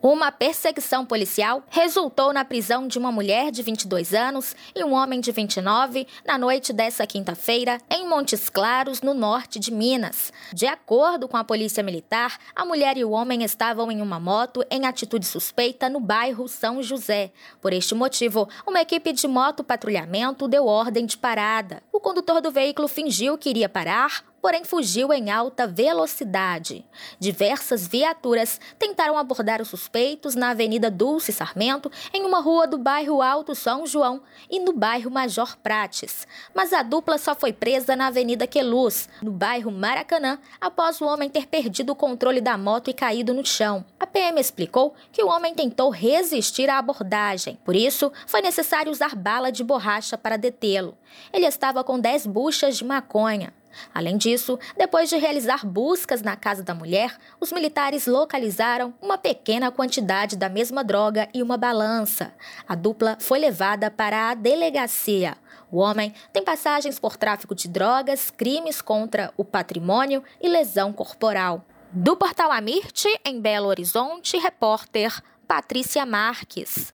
Uma perseguição policial resultou na prisão de uma mulher de 22 anos e um homem de 29 na noite desta quinta-feira em Montes Claros, no norte de Minas. De acordo com a Polícia Militar, a mulher e o homem estavam em uma moto em atitude suspeita no bairro São José. Por este motivo, uma equipe de motopatrulhamento deu ordem de parada. O condutor do veículo fingiu que iria parar, porém fugiu em alta velocidade. Diversas viaturas tentaram abordar os suspeitos na Avenida Dulce Sarmento, em uma rua do bairro Alto São João e no bairro Major Prates. Mas a dupla só foi presa na Avenida Queluz, no bairro Maracanã, após o homem ter perdido o controle da moto e caído no chão. A PM explicou que o homem tentou resistir à abordagem. Por isso, foi necessário usar bala de borracha para detê-lo. Ele estava com 10 buchas de maconha. Além disso, depois de realizar buscas na casa da mulher, os militares localizaram uma pequena quantidade da mesma droga e uma balança. A dupla foi levada para a delegacia. O homem tem passagens por tráfico de drogas, crimes contra o patrimônio e lesão corporal. Do Portal Amirte, em Belo Horizonte, repórter Patrícia Marques.